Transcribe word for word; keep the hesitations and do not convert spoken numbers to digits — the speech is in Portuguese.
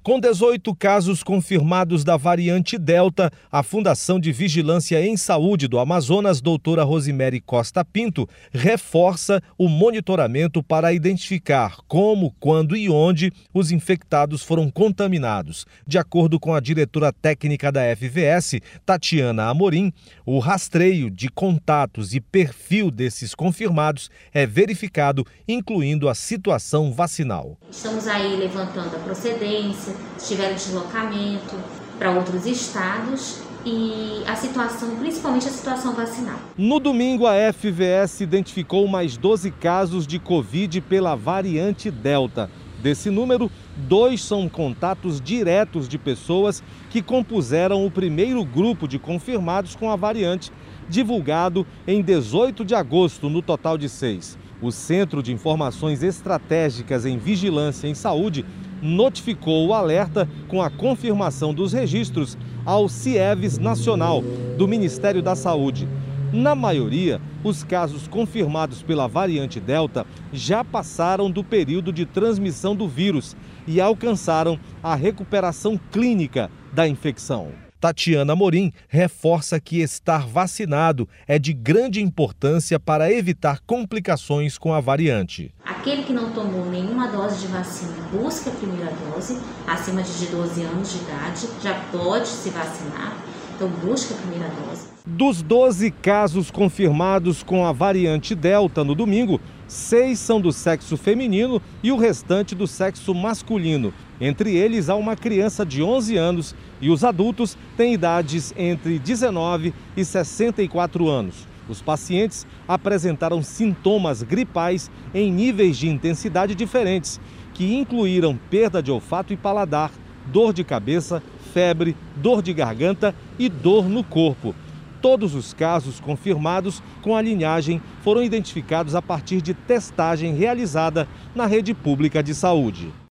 Com dezoito casos confirmados da variante Delta, a Fundação de Vigilância em Saúde do Amazonas, doutora Rosemary Costa Pinto, reforça o monitoramento para identificar como, quando e onde os infectados foram contaminados. De acordo com a diretora técnica da F V S, Tatiana Amorim, o rastreio de contatos e perfil desses confirmados é verificado, incluindo a situação vacinal. Estamos aí levantando a procedência, se tiver deslocamento para outros estados e a situação, principalmente a situação vacinal. No domingo, a F V S identificou mais doze casos de Covid pela variante Delta. Desse número, dois são contatos diretos de pessoas que compuseram o primeiro grupo de confirmados com a variante, divulgado em dezoito de agosto, no total de seis. O Centro de Informações Estratégicas em Vigilância em Saúde notificou o alerta com a confirmação dos registros ao CIEVES Nacional, do Ministério da Saúde. Na maioria, os casos confirmados pela variante Delta já passaram do período de transmissão do vírus e alcançaram a recuperação clínica da infecção. Tatiana Amorim reforça que estar vacinado é de grande importância para evitar complicações com a variante. Aquele que não tomou nenhuma dose de vacina, busque a primeira dose, acima de doze anos de idade, já pode se vacinar, então busque a primeira dose. Dos doze casos confirmados com a variante Delta no domingo, seis são do sexo feminino e o restante do sexo masculino. Entre eles, há uma criança de onze anos e os adultos têm idades entre dezenove e sessenta e quatro anos. Os pacientes apresentaram sintomas gripais em níveis de intensidade diferentes, que incluíram perda de olfato e paladar, dor de cabeça, febre, dor de garganta e dor no corpo. Todos os casos confirmados com a linhagem foram identificados a partir de testagem realizada na rede pública de saúde.